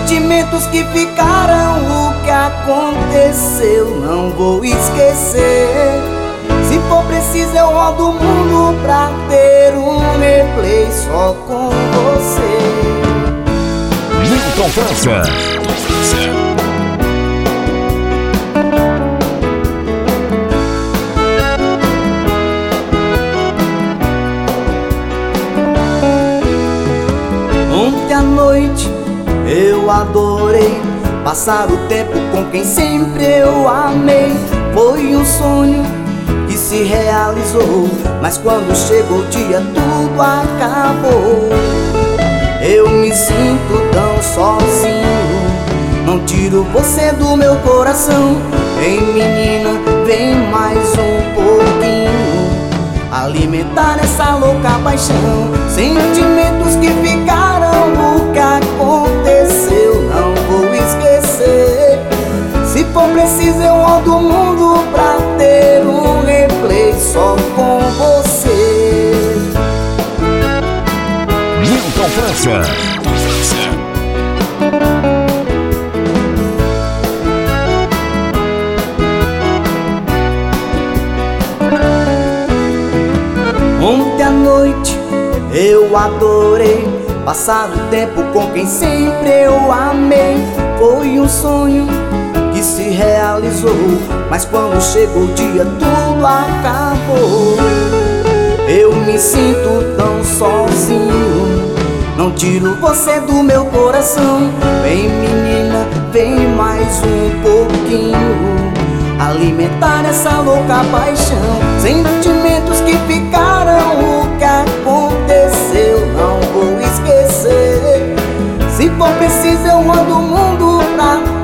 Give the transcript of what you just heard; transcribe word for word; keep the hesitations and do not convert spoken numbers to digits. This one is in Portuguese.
Sentimentos que ficaram, o que aconteceu não vou esquecer. Se for preciso eu rodo o mundo pra ter um replay só com você. Milton França. Ontem à noite eu adorei passar o tempo com quem sempre eu amei. Foi um sonho que se realizou, mas quando chegou o dia tudo acabou. Eu me sinto tão sozinho, não tiro você do meu coração. Ei menina, vem mais um pouquinho, alimentar essa louca paixão. Sentimentos que ficaram, o que aconteceu não vou esquecer. Se for preciso eu rodo o mundo pra ter um replay só com você. Milton França. Ontem à noite eu adorei passar o tempo com quem sempre eu amei. Foi um sonho que se realizou, mas quando chegou o dia tudo acabou. Eu me sinto tão sozinho, não tiro você do meu coração. Vem menina, vem mais um pouquinho, alimentar essa louca paixão. Sentimentos que ficaram, o que aconteceu não vou esquecer. Se for preciso eu mando o mundo pra